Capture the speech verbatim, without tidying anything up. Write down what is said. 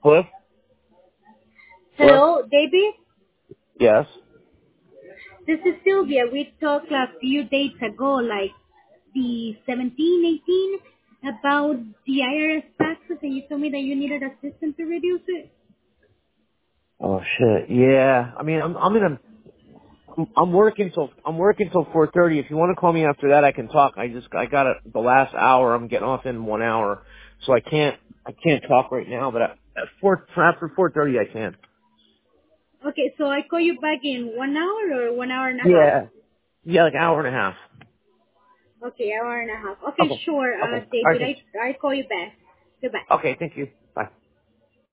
Hello? Hello? Hello, David. Yes. This is Sylvia. We talked a few days ago, like the seventeen, eighteen, about the I R S taxes, and you told me that you needed assistance to reduce it. Oh shit. Yeah. I mean, I'm I'm in a I'm I'm working till I'm working till four thirty. If you want to call me after that, I can talk. I just I got it the last hour. I'm getting off in one hour, so I can't I can't talk right now. But at, at four after four thirty, I can. Okay, so I call you back in one hour or one hour and a half? Yeah. Yeah, like hour and a half. Okay, hour and a half. Okay, Okay. sure, uh, Okay. All right. David. Thanks. I I call you back. Goodbye. Okay. Thank you.